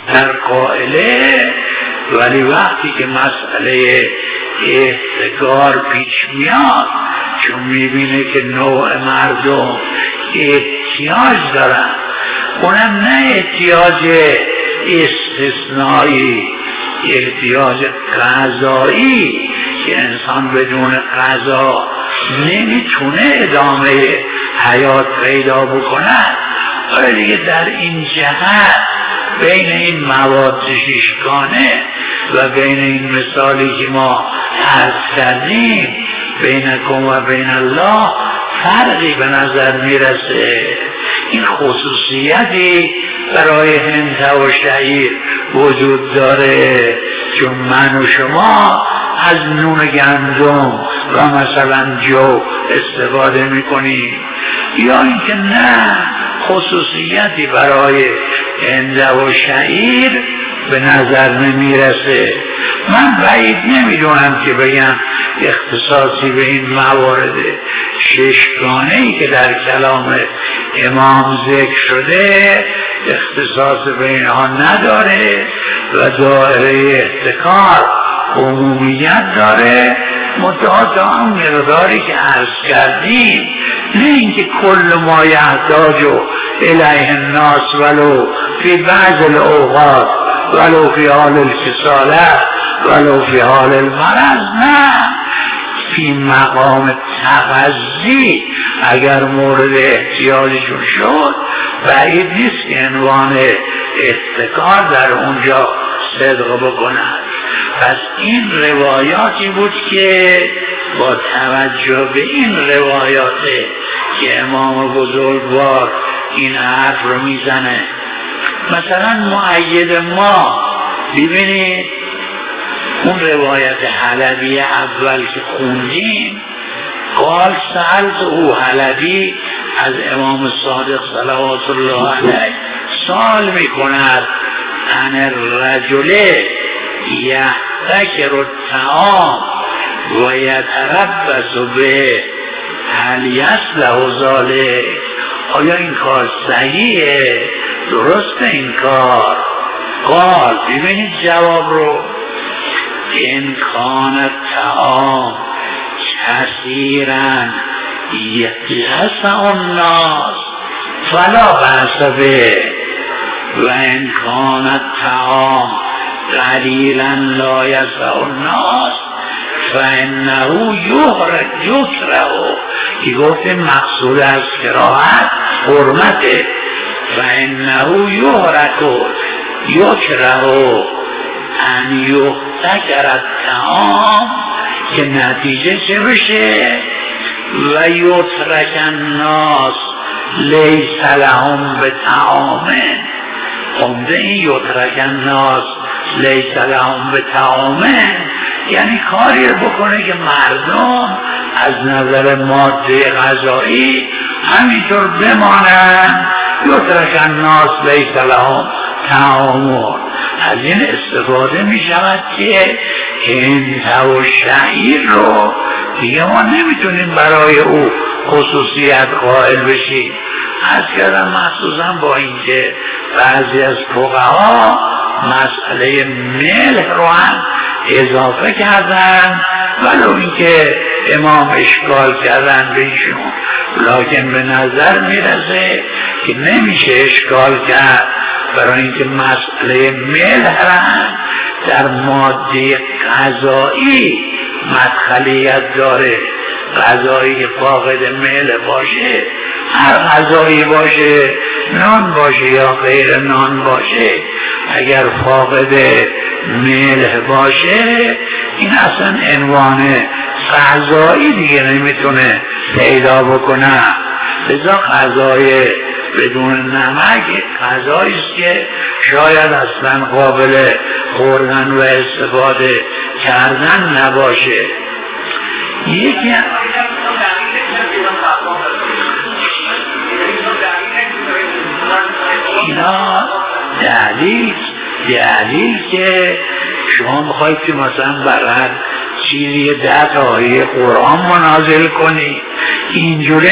در قائله، ولی وقتی که مسئله احتکار پیش میاد، چون میبینه که نوع مردم احتیاج دارن، اونم نه احتیاج استثنایی، احتیاج غذایی که انسان بدون غذا نمیتونه ادامه حیات پیدا بکنه. ولی دیگه در این جهت بین این مواد شیشگانه و بین این مثالی که ما عرض کردیم بینکم و بین الله فرقی به نظر میرسه. این خصوصیتی برای هند و شعیر وجود داره، چون من و شما از نون گندم و مثلا جو استفاده میکنیم، یا اینکه نه خصوصیتی برای هند و شعیر به نظر نمیرسه. من بعید نمیدونم که بگم اختصاصی به این موارد ششگانه‌ای که در کلام امام ذکر شده اختصاص به اینها نداره و دایره احتکار عمومیت داره، متعاطی هم مقداری که عرض کردیم، نه اینکه کل ما یحتاج الیه الناس ولو فی بعض الاوقات ولو فی حال الکساله ولو فی حال المرض، نه، فی مقام تغذی اگر مورد احتیاجشون شد بعید نیست که عنوان احتکار در اونجا صدق بکنند. پس این روایاتی بود که با توجه به این روایات که امام بزرگوار این حرف رو میزنه، مثلا مؤید ما ببینید اون روایت حلبی اول که خوندیم، قال سألت او حلبی از امام صادق صلوات الله علیه سوال میکند عن الرجل یحتکر الطعام و یتربص به هل یصلح ذلک، آیا این کار صحیحه، درسته این کار؟ قال ببینید جواب رو، این کان الطعام کثیرا یسع الناس فلا بأس به و این کان الطعام قلیلا لا یسع الناس فانه یکره، که گفته مقصود از کراهت حرمته، فانه یکره ان یحتکر الطعام، که نتیجه چه بشه؟ و یترک الناس لیس لهم بطعام، عمده این یترک الناس لیس لهم بطعام یعنی کاری بکنه که مردم از نظر ماده غذایی همینطور بمانند. یترک الناس لیس لهم طعام، از این استفاده می شود که هند و شعیر رو دیگه ما نمیتونیم برای او خصوصیت قائل بشیم. از کردم مخصوصا با اینکه بعضی از فقها مسئله ملح رو هم اضافه کردن، ولو اینکه امام اشکال کردن به ایشون، لکن به نظر میرسه که نمیشه اشکال کرد، برای اینکه مسئله ملح هم در ماده غذایی مدخلیت داره. غذایی که فاقد ملح باشه، هر غذایی باشه، نان باشه یا غیر نان باشه، اگر فاقد ملح باشه این اصلا عنوان غذایی دیگه نمیتونه پیدا بکنه. لذا غذای بدون نمک غذایی است که شاید اصلا قابل خوردن و استفاده کردن نباشه. یکی اینا دلیل که شما میخواید که مثلا برای چیزی 10 آیه قرآن منازل کنی، اینجوری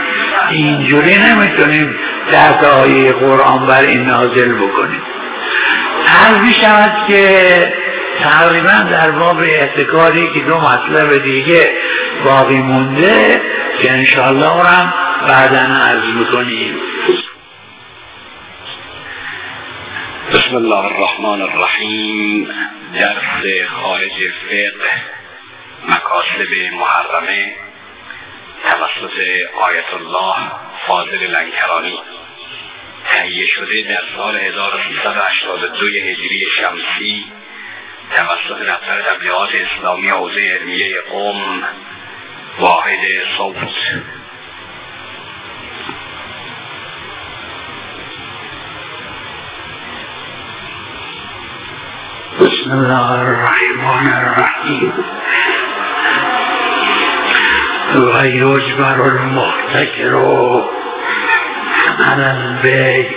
نمیتونیم 10 آیه قرآن بر این نازل بکنیم. عرض می شود که تقریبا در باب احتکاری که دو مطلب دیگه باقی مونده که انشاءالله اونم بعداً عرض میکنیم. بسم الله الرحمن الرحیم. درس خارج فقه مکاسب محرمه توسط آیت الله فاضل لنکرانی تهیه شده در سال 1382 هجری شمسی توسط دفتر تبلیغات اسلامی حوزه علمیه قم واحد صوت. بسم الله الرحمن الرحیم. و یجبر المحتکر علی البیع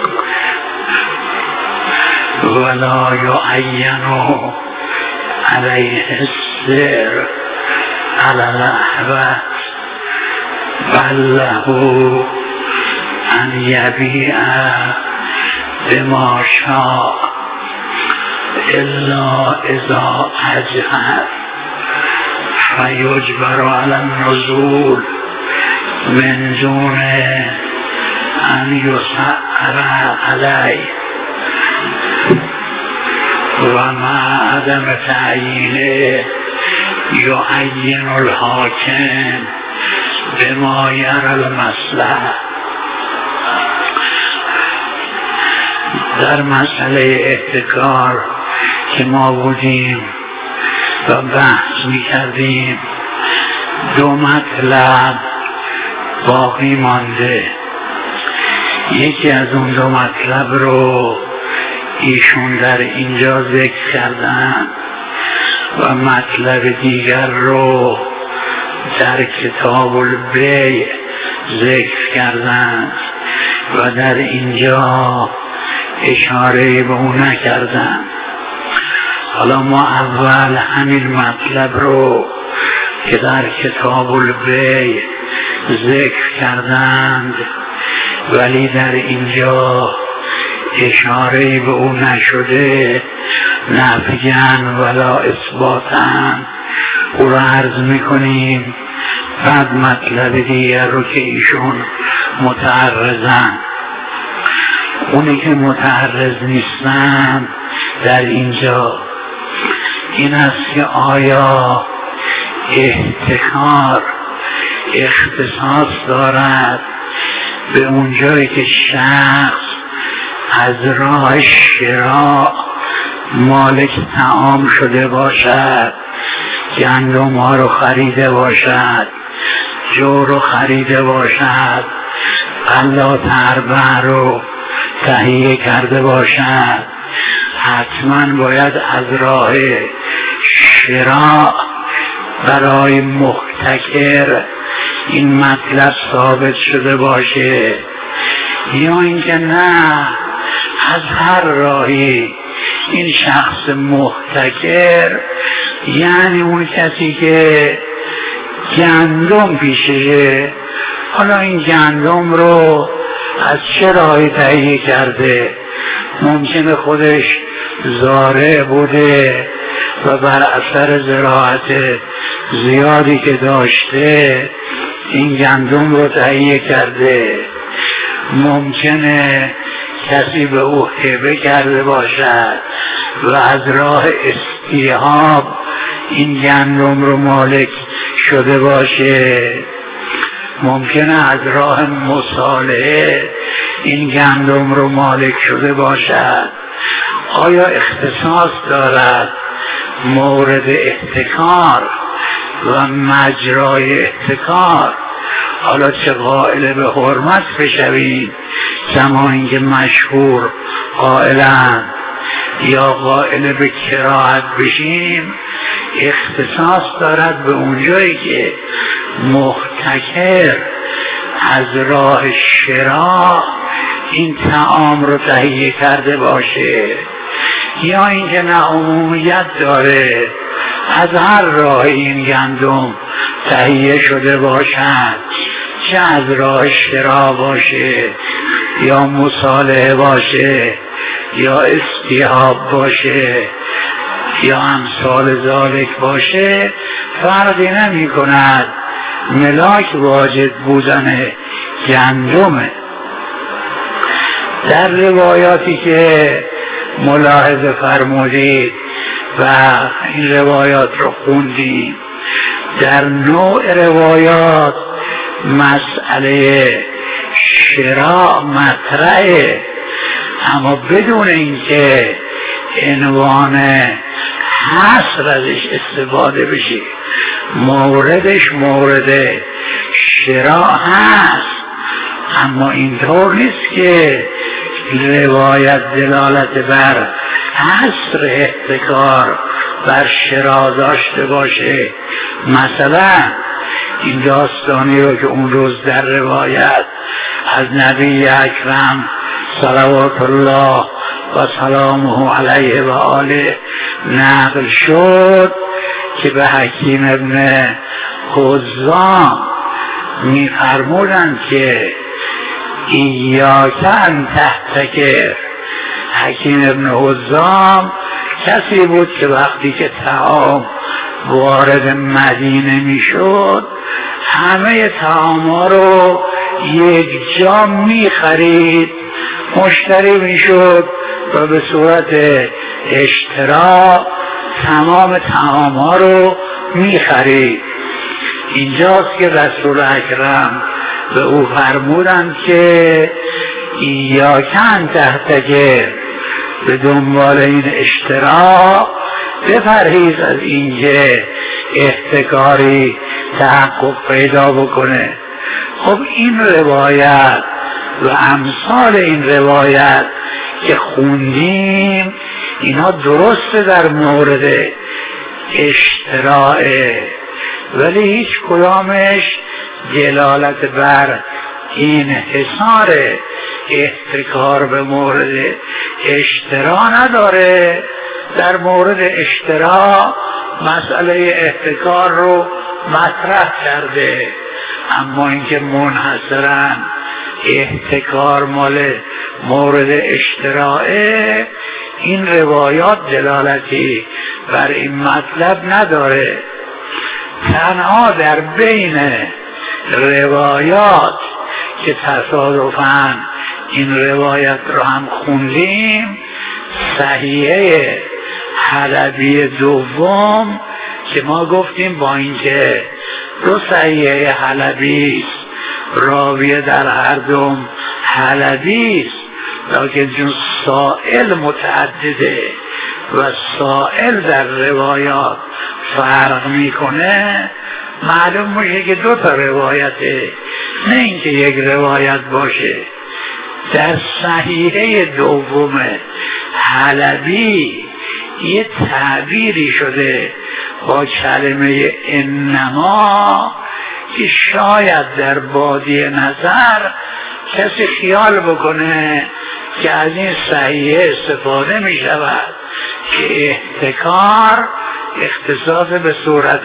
ولا یعین علیه السعر علی الاحوط بل له ان یبیع بما شاء الا اذا اجهر فیجبر علی النزول من دون ان یسعر علیه و مع عدم تعیینه یعین الحاکم بما یری المصلحه. در مسئله احتکار که ما بودیم و بحث میکردیم دو مطلب باقی مانده. یکی از اون دو مطلب رو ایشون در اینجا ذکر کردن و مطلب دیگر رو در کتاب البیع ذکر کردن و در اینجا اشاره به اون نکردن. حالا ما اول همین مطلب رو که در کتاب البیع ذکر کردند ولی در اینجا اشاره به اون نشده نفیاً ولا اثباتاً او رو عرض میکنیم. بعد مطلب دیگر رو که ایشون متعرضن، اونی که متعرض نیستن در اینجا این است که آیا احتکار اختصاص دارد به اونجایی که شخص از راه شراء مالک طعام شده باشد، گندم ها رو خریده باشد، جو رو خریده باشد، غلات اربع رو تهیه کرده باشد، حتما باید از راه شراء برای محتکر این مطلب ثابت شده باشه، یا اینکه نه از هر راهی این شخص محتکر یعنی اون کسی که گندم پیششه، حالا این گندم رو از چه راهی تهیه کرده، ممکنه خودش زارع بوده و بر اثر زراعت زیادی که داشته این گندم رو تهیه کرده، ممکنه کسی به او هبه کرده باشد و از راه استیهاب این گندم رو مالک شده باشه، ممکنه از راه مصالحه این گندم رو مالک شده باشد. آیا اختصاص دارد مورد احتکار و مجرای احتکار؟ حالا چه قائل به حرمت بشوید کما اینکه مشهور قائلند یا قائل به کراهت بشیم، اختصاص دارد به اونجایی که محتکر از راه شراء این طعام رو تهیه کرده باشه، یا اینکه نه عمومیت داره از هر راه این گندم تهیه شده باشد، چه از راه شراء باشه یا مصالحه باشه یا استیاب باشه یا امثال ذالک باشه فرقی نمی کند، ملاک واجد بودن گندمه. در روایاتی که ملاحظه فرمودید و این روایات رو خوندیم، در نوع روایات مسئله شراء مطرحه، اما بدون اینکه عنوان حصر ازش استفاده بشه. موردش مورد شراء هست، اما اینطور نیست که روایت دلالت بر حصر احتکار بر شراء داشته باشه. مثلا این داستانی رو که اون روز در روایت از نبی اکرم صلوات الله و سلامه علیه و آله نقل شد که به حکیم ابن حزام می‌فرمودند که ایاک ان تحتکر. حکیم ابن حزام کسی بود که وقتی که طعام وارد مدینه میشد همه طعام‌ها رو یک جا می‌خرید، مشتری میشد و به صورت اشتراک تمام طعام‌ها رو می‌خرید. اینجاست که رسول اکرم به او فرمودند که ایاک ان تحتکر، به دنبال این اشتراک بپرهیز از اینکه احتکاری تحقق پیدا بکنه. خب این روایت و امثال این روایت که خوندیم اینا درسته در مورد اشتراعه، ولی هیچ کدامش دلالت بر این حصار احتکار به مورد اشترا نداره. در مورد اشترا مسئله احتکار رو مطرح کرده، اما اینکه منحصراً احتکار مال مورد اشتراعه، این روایات دلالتی بر این مطلب نداره. تنها در بین روایات که تصادفاً این روایت رو هم خوندیم، صحیحه حلبی دوم که ما گفتیم با اینکه دو صحیحه حلبی راویه در هر دوم حلبی است، لیکن چون سائل متعدده و سائل در روایات فرق میکنه، معلوم میشه که دو تا روایته، نه اینکه یک روایت باشه. در صحیحه دوم حلبی یه تعبیری شده با کلمه انما که شاید در بادی نظر کسی خیال بکنه که از این صحیحه استفاده می شود که احتکار اختصاص به صورت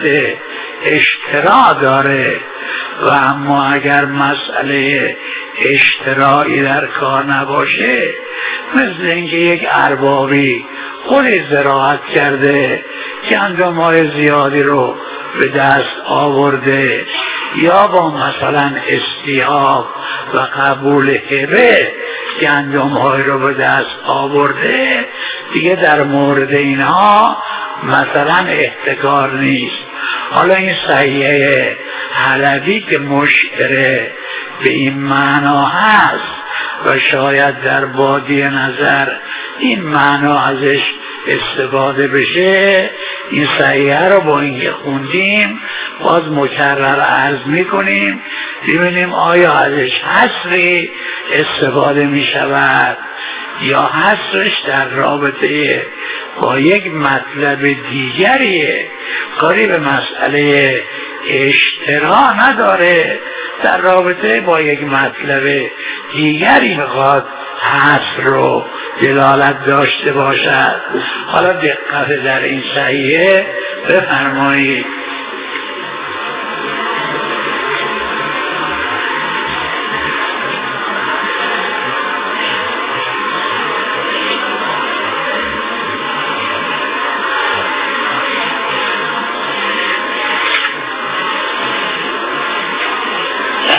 اشتراع داره، و اما اگر مسئله اشتراعی در کار نباشه، مثل اینکه یک اربابی خودی زراعت کرده گندم‌های زیادی رو به دست آورده، یا با مثلا استیاب و قبول هبه گندم‌های رو به دست آورده، دیگه در مورد اینها مثلا احتکار نیست. حالا این صحیحه حلبی که مشتره به این معنا هست و شاید در بادی نظر این معنا ازش استفاده بشه، این صحیحه رو با اینکه خوندیم باز مکرر عرض میکنیم ببینیم آیا ازش حصری استفاده میشود یا حصرش در رابطه با یک مطلب دیگریه، کاری به مسئله اشتراع نداره، در رابطه با یک مطلب دیگری میخواد حصر رو دلالت داشته باشد. حالا دقت در این صحیحه بفرمایید.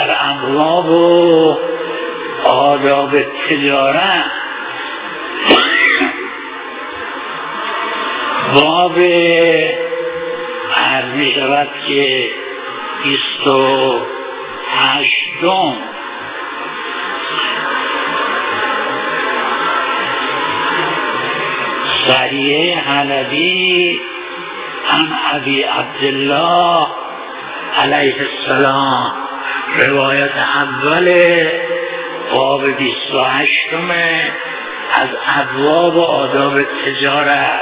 در ابواب و آداب تجارت باب عرض می شود که 28 صحیح حلبی عن ابی عبدالله علیه السلام، روایت اول باب 28 از ابواب آداب تجارت.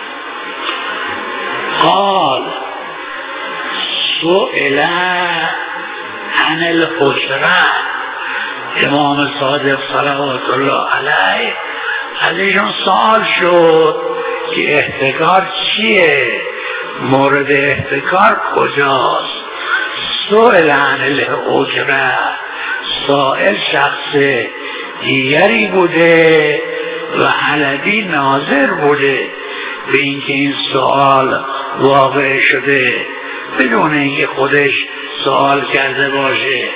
قال سئل عن الحجره، امام صادق صلوات الله علیه از ایشون سوال شد که احتکار چیه؟ مورد احتکار کجاست؟ سئل عن الحجره، سائل شخص دیگری بوده و حلبی ناظر بوده به اینکه این سوال واقع شده بدون اینکه خودش سوال کرده باشه.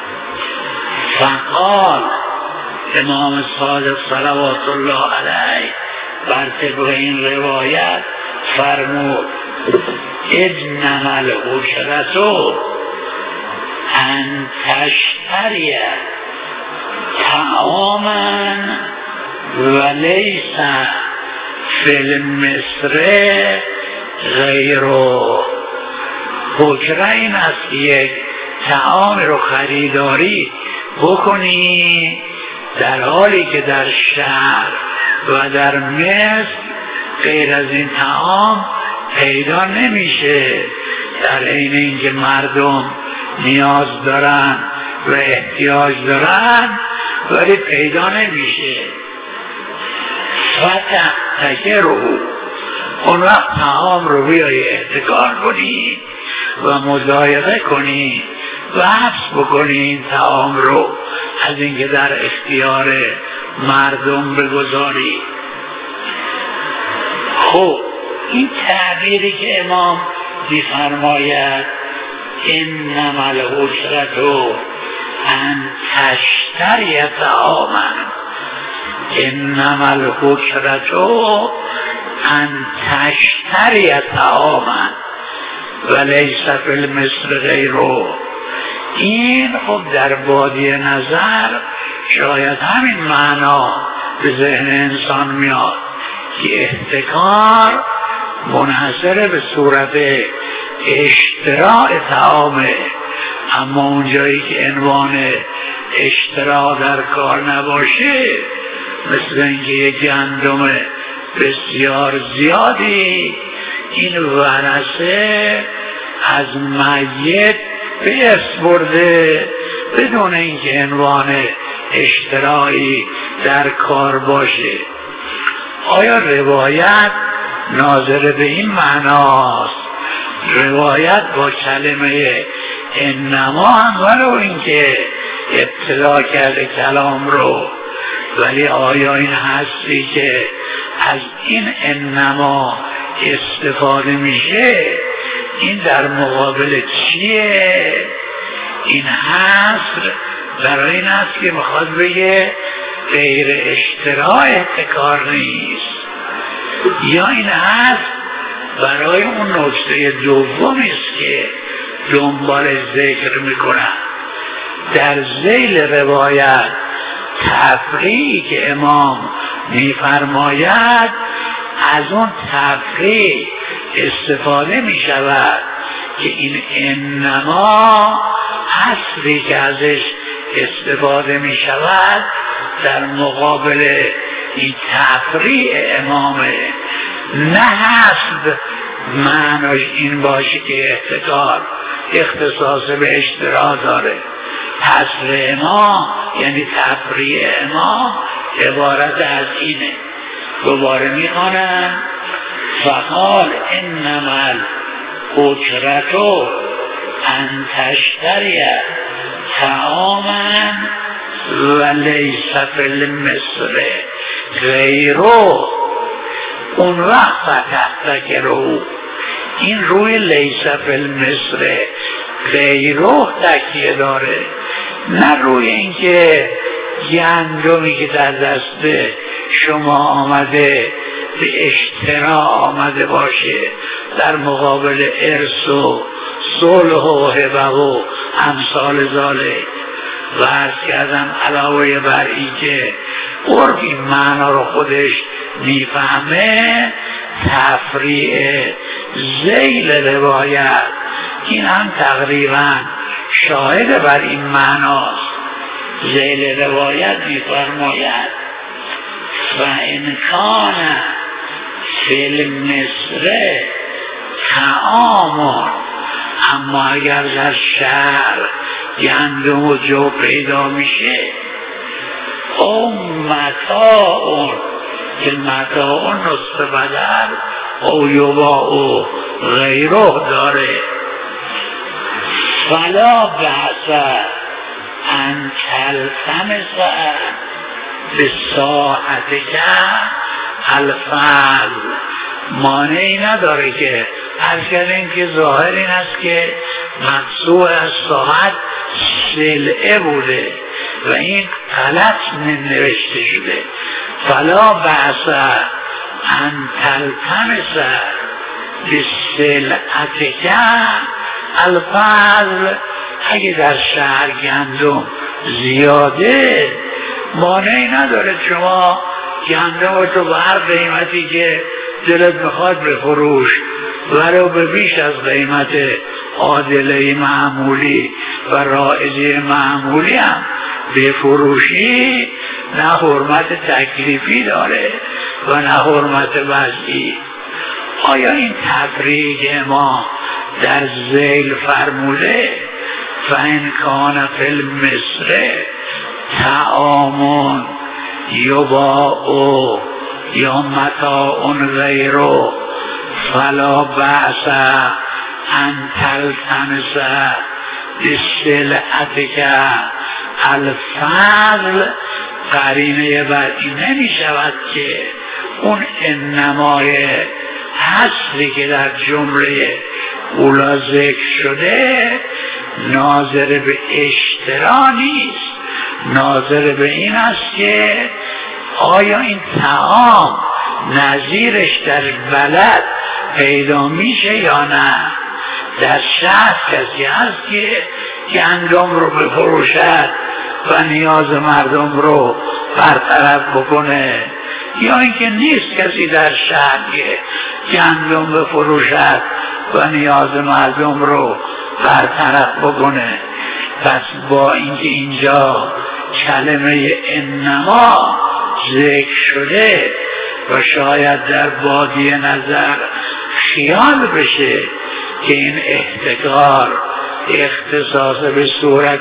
فقال امام صادق صلوات الله علیه بر طبق این روایت فرمود انما الحجرة ان تشتری طعاما ولیس فی المصر غیره. حجره این است که یک طعام رو خریداری بکنی در حالی که در شهر و در مصر غیر از این طعام پیدا نمیشه، در عین اینکه مردم نیاز دارن و احتیاج دارن ولی پیدا نمیشه. فتحتکر اون وقت طعام رو بیایی احتکار کنی و مضایقه کنی و حبس بکنی این طعام رو از اینکه در اختیار مردم بگذاری. خب این تعبیری که امام می‌فرماید انما الحجرة ان تشتری طعاما، انما الحجرة ان تشتری طعاما ولیس فی المصر غیره. این خب در بادی نظر شاید همین معنا به ذهن انسان میاد که احتکار منحصر به صورت اشتراء طعامه، اما اونجایی که عنوان اشتراء در کار نباشه، مثل اینکه یک گندم بسیار زیادی این ورثه از میت به ارث برده بدون اینکه عنوان اشتراعی در کار باشه. آیا روایت ناظر به این معناست؟ روایت با کلمه انما هم ولو اینکه ابتدا کرده کلام رو، ولی آیا این هستی که از این انما استفاده میشه این در مقابل چیه؟ این حصر برای این است که میخواد بگه غیر اشتراع احتکار نیست، یا این هست برای اون نکته دومی است که دنبال ذکر میکنن. در ذیل روایت تفریعی که امام میفرماید از اون تفریع استفاده میشود که این انما حصری که ازش استفاده میشود در مقابل این تفریع امامه، نه حسب معناش این باشه که احتکار اختصاص به اشتراع داره. حصر ما یعنی تفریع ما عبارت از اینه. دوباره میخوانم فقال انما الحجرة ان تشتری طعاما ولیس فی المصر غیره. اون وقت تحتکره، این روی لیس فی المصر غیره تکیه داره، نه روی اینکه گندمی که در دست شما آمده به اشترا آمده باشه در مقابل ارث و صلح و هبه و امثال ذالک. و عرض کردم علاوه بر این که قرب این معنا رو خودش میفهمه، تفریع ذیل روایت این هم تقریبا شاهد بر این معناست. ذیل روایت میفرماید و انکان فی المصر طعام، اما اگر در شهر گندم و جو پیدا میشه او متاع که متاع نصف بدل او یباع و غیره داره، فلا بحث ان تلتمس به ساعتک الفضل، مانعی نداره که از کردیم که ظاهر این است که مقصود از ساعت سلعه بوده و این غلط نوشته شده. فلا بأس ان تلتمس به سلعتک الفضل، اگه در شهر گندم زیاده مانعی نداره شما گندم تو به هر قیمتی که دلت میخواد بفروش ولو به بیش از قیمت عادله معمولی و رائجه معمولی هم بفروشی، نه حرمت تکلیفی داره و نه حرمت وضعی. آیا این تفریق ما در ذیل فرموده فإن کان فی المصر طعام یباع یا متاع غیره فلا بأس ان تلتمس بسلعتک الفضل، قرینه بر این نمی شود که اون انمای حصری که در جمله اولا ذکر شده ناظر به اشترا نیست، ناظر به این است که آیا این طعام نظیرش در بلد پیدا میشه یا نه. در شهر کسی هست که گندم رو بفروشد و نیاز مردم رو برطرف بکنه، یا اینکه نیست کسی در شهر که گندم بفروشد و نیاز مردم رو برطرف بکنه. پس با اینکه اینجا کلمه انما ذکر شده و شاید در بادی نظر خیال بشه که این احتکار اختصاص به صورت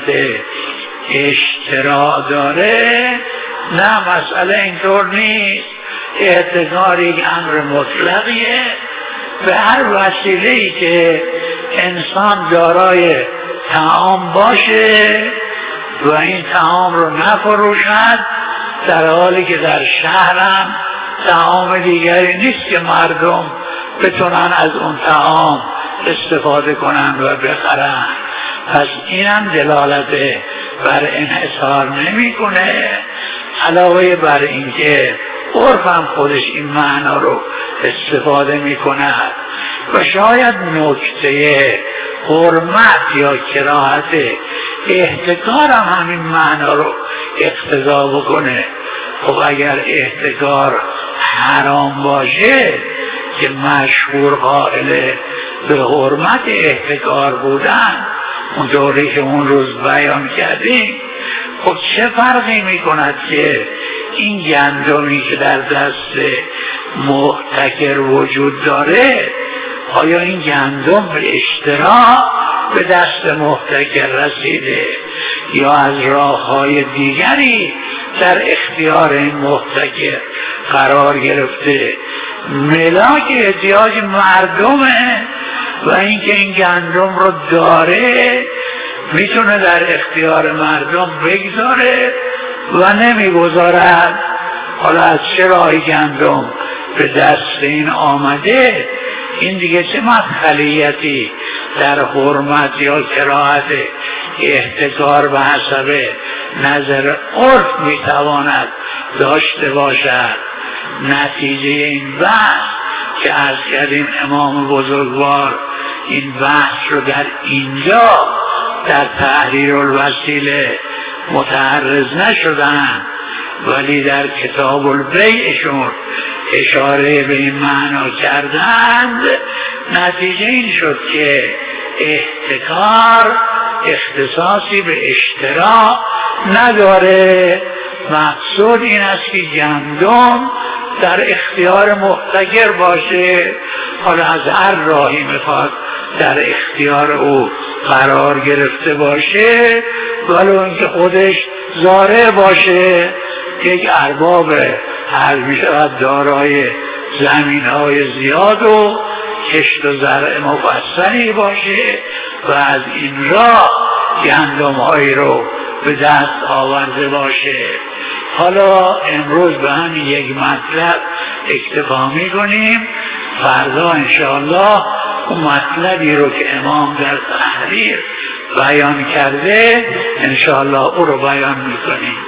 اشتراع داره، نه مسئله اینطور نیست. احتکار یک امر مطلقیه، به هر وسیله‌ای که انسان دارای طعام باشه و این طعام رو نفروشد، در حالی که در شهرم طعام دیگری نیست که مردم بتونن از اون طعام استفاده کنن و بخرن. پس اینم دلالت بر انحصار نمی کنه، علاوه بر اینکه عرفم خودش این معنا رو استفاده می کند و شاید نکته حرمت یا کراهت احتکار هم همین معنا رو اقتضا بکنه. خب اگر احتکار حرام باشه که مشهور قائل به حرمت احتکار بودن اونطوری که اون روز بیان کردیم، خب چه فرقی می کند که این گندمی که در دست محتکر وجود داره، آیا این گندم به اشتراع به دست محتکر رسیده یا از راه‌های دیگری در اختیار این محتکر قرار گرفته؟ ملاک احتیاج مردمه و اینکه این گندم رو داره میتونه در اختیار مردم بگذاره و نمیگذارد. حالا از چه راهی گندم به دست این آمده، این دیگه چه مدخلیتی در حرمت یا کراهت احتکار به حسب نظر عرف میتواند داشته باشد. نتیجه این بحث که عرض کردیم امام بزرگوار این بحث رو در اینجا در تحریر الوسیله متعرض نشدن، ولی در کتاب البیعشون اشاره به این معنا کردند. نتیجه این شد که احتکار اختصاصی به اشترا نداره. مقصود این است که گندم در اختیار محتکر باشه، حالا از هر راهی میخواد در اختیار او قرار گرفته باشه، ولو اینکه خودش زارع باشه، یک ارباب هر میشود دارای زمین های زیاد و کشت و زرع مفصلی باشه و از این راه گندم هایی رو به دست آورده باشه. حالا امروز به همین یک مطلب اکتفا میکنیم. فردا انشاءالله اون مطلبی رو که امام در تحریر بیان کرده انشاءالله او رو بیان میکنیم.